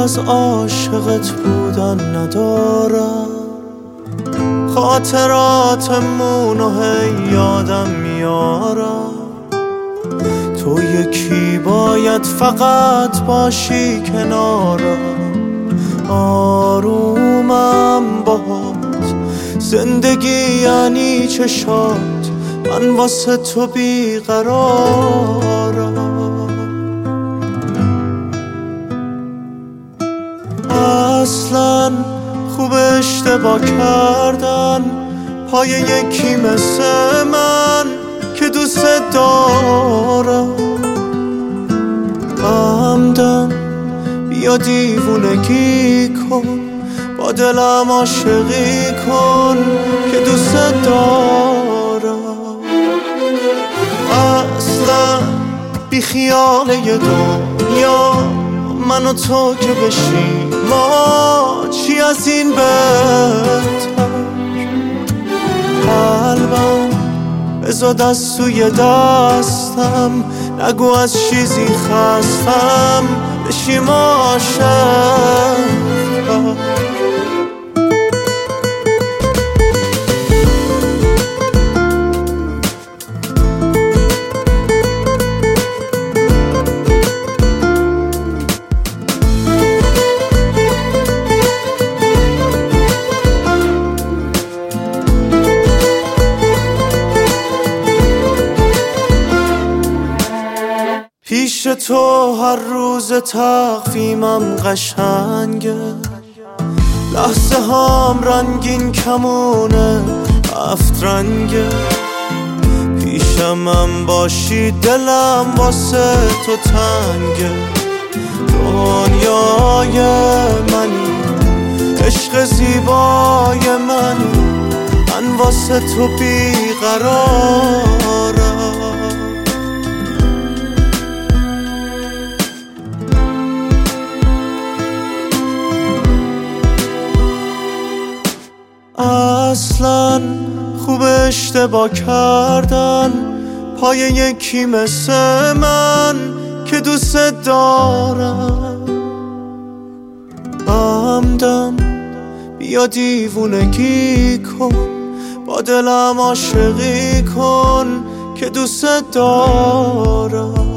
از عاشقت بودن ندارم، خاطراتمونو هی یادم میارم. تو یکی باید فقط باشی کنارم، آرومم باهات. زندگی یعنی چشات، من واسه تو بیقرارم. اصلا خوب اشتباه کردن پای یکی مثل من که دوست دارم. همدم بیا دیوونگی کن، با دلم عاشقی کن که دوست دارم. اصلا بی خیال یه دنیا من و تو که بشیم ما، چی از این بهتر. قلبم بذار دست توی دستم، نگو از چیزی خستم، بشیم عاشق. پیش تو هر روز تقویمم قشنگه، لحظه هام رنگین کمونه 7 رنگه. پیشمم باشی دلم واسه تو تنگه. دنیای منی، عشق زیبای منی، من واسه تو بیقرارم. اصلا خوب اشتباه کردن پای یکی مثل من که دوست دارم. همدم بیا دیوونگی کن، با دلم عاشقی کن که دوست دارم.